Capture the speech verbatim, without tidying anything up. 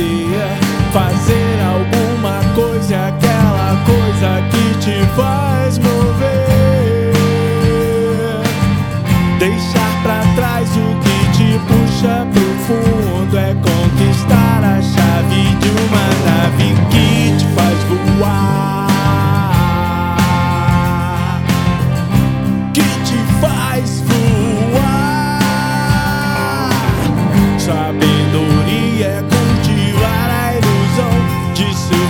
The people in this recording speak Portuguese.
você fazer alguma coisa, aquela coisa que te faz mover, deixar pra trás o que te puxa pro fundo, é conquistar a chave de uma nave que te faz voar, que te faz voar. Sabedoria é cultivar a ilusão de ser